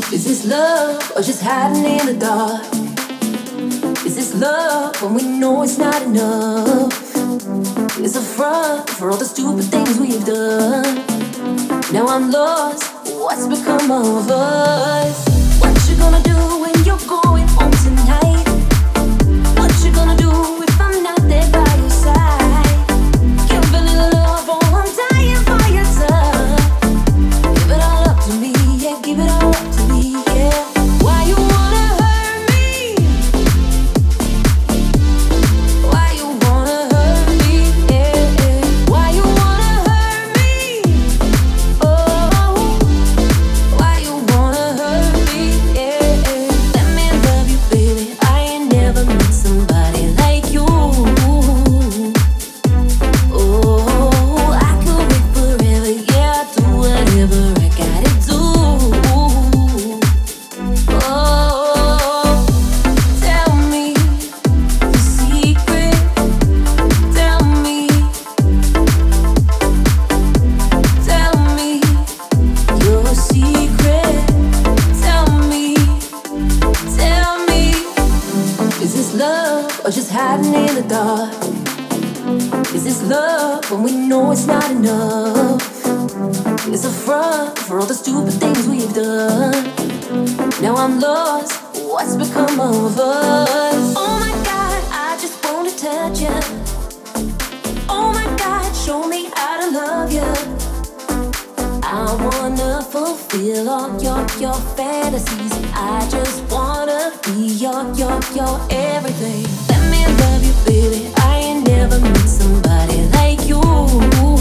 Is this love or just hiding in the dark? Is this love when we know it's not enough? It's a front for all the stupid things we've done. Now I'm lost, what's become of us? What you gonna do when you're going home tonight? What you gonna do if I'm not there by your side? Giving it love, oh I'm dying for your touch. Give it all up to me, yeah, give it all up to me, yeah. Why you wanna hurt me? Why you wanna hurt me, yeah, yeah. Why you wanna hurt me? Oh, why you wanna hurt me, yeah, yeah. Let me love you, baby, I ain't never met somebody like you. Oh, I could wait forever, yeah, I'll do whatever I gotta do. Oh, tell me the secret. Tell me your secret. Tell me. Is this love or just hiding in the dark? Is this love when we know it's not enough? It's a front for all the stupid things we've done. Now I'm lost, what's become of us? Oh my God, I just wanna touch you. Oh my God, show me how to love you. I wanna fulfill all your fantasies. I just wanna be your everything. Let me love you, baby, I ain't never met somebody like you.